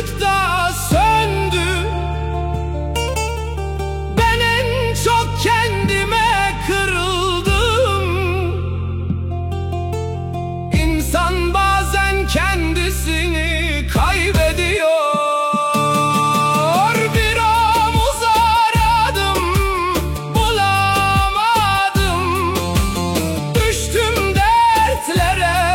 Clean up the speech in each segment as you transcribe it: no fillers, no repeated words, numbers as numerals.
ışık da söndü. Ben en çok kendime kırıldım. İnsan bazen kendisini kaybediyor. Bir omuz aradım, bulamadım. Düştüm dertlere,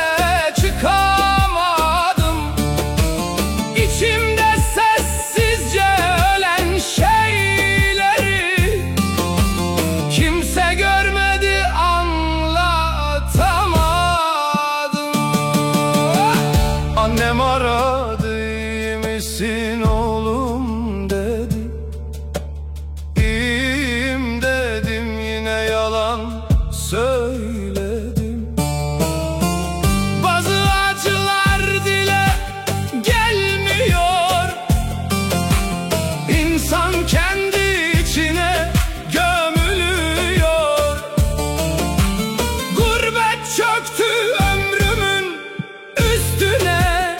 çıkamadım. İçimde sessizce ölen şeyleri kimse görmedi, anlatamadım. Annem aradı, iyi misin oğlum dedi. İyiyim dedim, yine yalan söyledim. Bazı acılar dile gelmiyor. İnsan kendi içine gömülüyor. Gurbet çöktü ömrümün üstüne.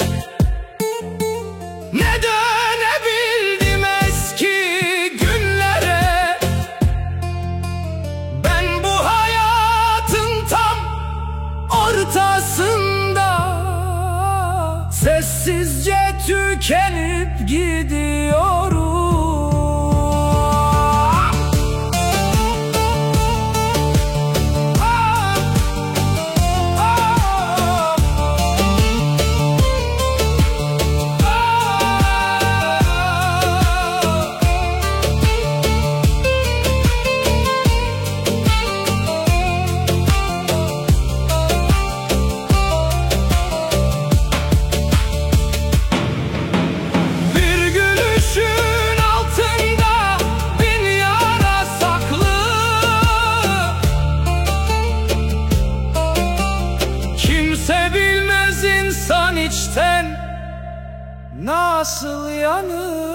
Ne dönebildim eski günlere. Ben bu hayatın tam ortasında sessizce tükenip gidiyorum. Bir gülüşün altında bin yara saklı. Kimse bilmez insan içten nasıl yanır.